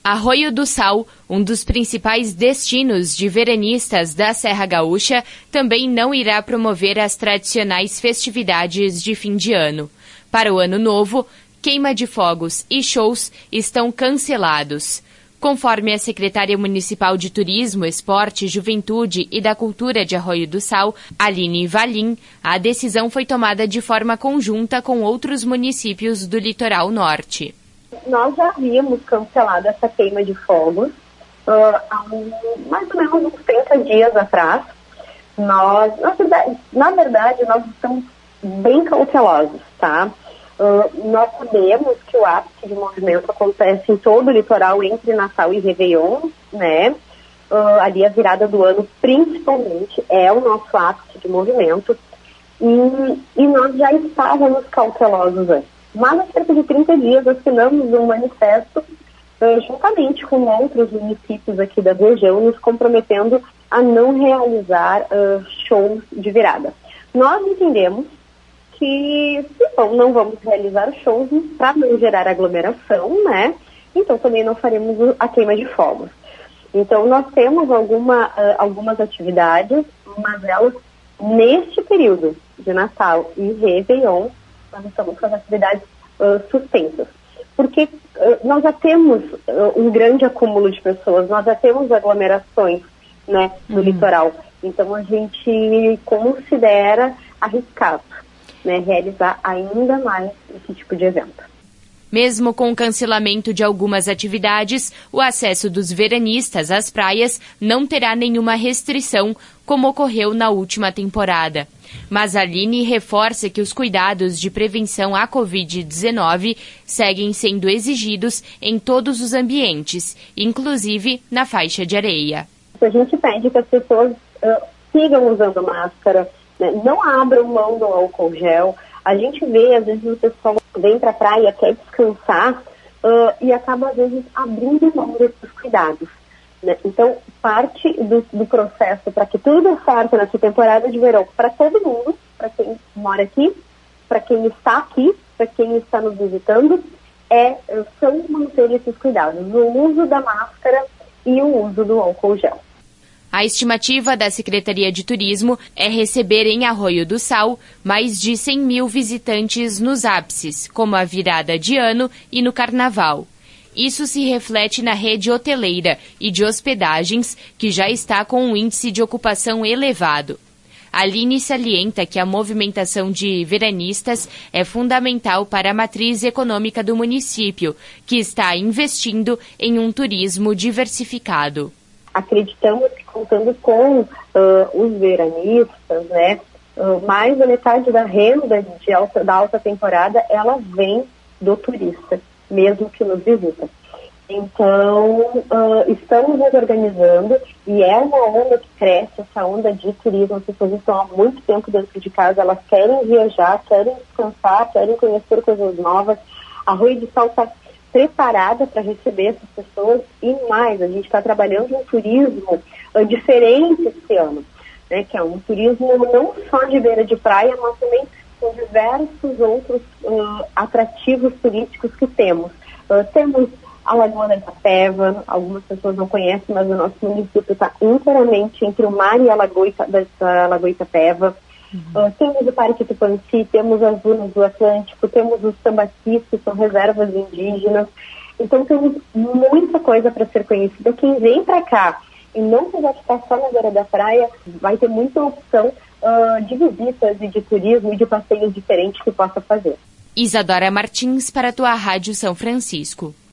Arroio do Sal, um dos principais destinos de veranistas da Serra Gaúcha, também não irá promover as tradicionais festividades de fim de ano. Para o ano novo, queima de fogos e shows estão cancelados. Conforme a secretária municipal de Turismo, Esporte, Juventude e da Cultura de Arroio do Sal, Aline Valim, a decisão foi tomada de forma conjunta com outros municípios do litoral norte. Nós já havíamos cancelado essa queima de fogos há mais ou menos uns 30 dias atrás. Na verdade, nós estamos bem cautelosos, tá? Nós sabemos que o ápice de movimento acontece em todo o litoral entre Natal e Réveillon, né? Ali a virada do ano, principalmente, é o nosso ápice de movimento. E nós já estávamos cautelosos antes. Mas há cerca de 30 dias assinamos um manifesto juntamente com outros municípios aqui da região, nos comprometendo a não realizar shows de virada. Nós entendemos que não vamos realizar shows para não gerar aglomeração, né? Então também não faremos a queima de fogos. Então nós temos algumas atividades, mas elas neste período de Natal e Réveillon, nós estamos com as atividades suspensas. Porque nós já temos um grande acúmulo de pessoas, nós já temos aglomerações, né, no litoral. Então a gente considera arriscado, né, realizar ainda mais esse tipo de evento. Mesmo com o cancelamento de algumas atividades, o acesso dos veranistas às praias não terá nenhuma restrição, como ocorreu na última temporada. Mas a Aline reforça que os cuidados de prevenção à Covid-19 seguem sendo exigidos em todos os ambientes, inclusive na faixa de areia. A gente pede que as pessoas sigam usando máscara, né? Não abram mão do álcool gel. A gente vê, às vezes, o pessoal vem para a praia, quer descansar e acaba, às vezes, abrindo mão desses cuidados, né? Então, parte do processo para que tudo dê certo nessa temporada de verão, para todo mundo, para quem mora aqui, para quem está aqui, para quem está nos visitando, são manter esses cuidados, o uso da máscara e o uso do álcool gel. A estimativa da Secretaria de Turismo é receber em Arroio do Sal mais de 100 mil visitantes nos ápices, como a virada de ano e no Carnaval. Isso se reflete na rede hoteleira e de hospedagens, que já está com um índice de ocupação elevado. Aline salienta que a movimentação de veranistas é fundamental para a matriz econômica do município, que está investindo em um turismo diversificado. Acreditamos que contando com os veranistas, né, mais da metade da renda da alta temporada, ela vem do turista, mesmo que nos visita. Então, estamos nos organizando e é uma onda que cresce, essa onda de turismo. As pessoas estão há muito tempo dentro de casa, elas querem viajar, querem descansar, querem conhecer coisas novas. A Arroio do Sal está preparada para receber essas pessoas e mais, a gente está trabalhando um turismo diferente esse ano, né, que é um turismo não só de beira de praia, mas também com diversos outros atrativos turísticos que temos. Temos a Lagoa da Itapeva, algumas pessoas não conhecem, mas o nosso município está inteiramente entre o mar e a Lagoa Itapeva. Temos o Parque Tupanci, temos as dunas do Atlântico, temos os tambaquis, que são reservas indígenas. Então temos muita coisa para ser conhecida. Quem vem para cá e não quiser ficar só na beira da praia, vai ter muita opção de visitas e de turismo e de passeios diferentes que possa fazer. Isadora Martins para a tua Rádio São Francisco.